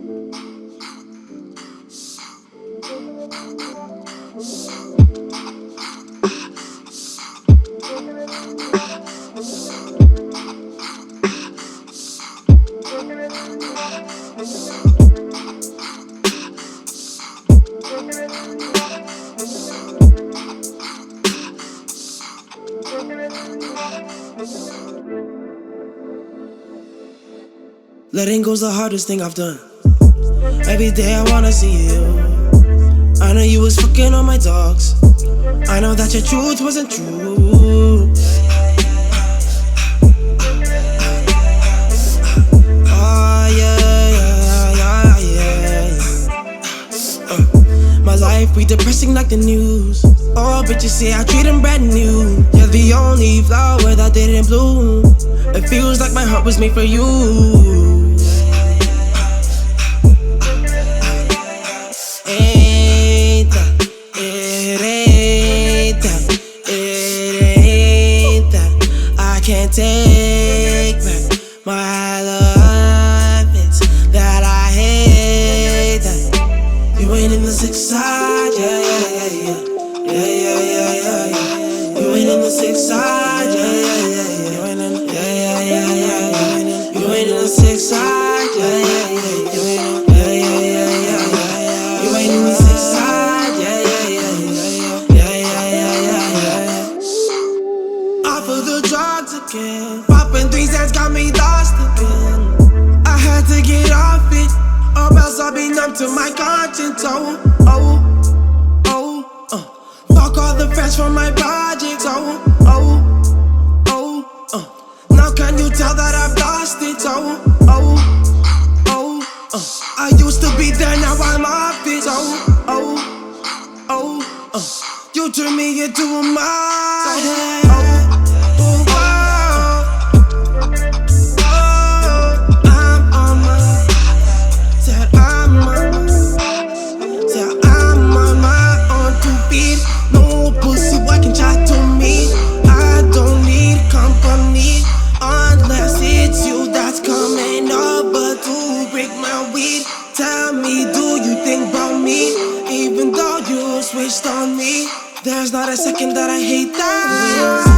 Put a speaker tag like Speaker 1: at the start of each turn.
Speaker 1: Letting go's the hardest thing I've done. Every day I wanna see you. I know you was fucking on my dogs. I know that your truth wasn't true. Oh yeah. My life be depressing like the news. Oh, bitches say I treat them brand new. You're the only flower that didn't bloom. It feels like my heart was made for you. Can't take back my love. It's that I hate that you ain't in the six side, yeah. You ain't in the six side, yeah. You ain't in the six side, yeah. You ain't in the six side, yeah. Off of the drugs again, popping 3 cents got me lost again. I had to get off it, or else I'll be numb to my conscience. Fuck all the friends from my projects. Now can you tell that I've lost it? I used to be there, now I'm off it. You turn me into a model. Tell me, do you think about me? Even though you switched on me, there's not a second that I hate that.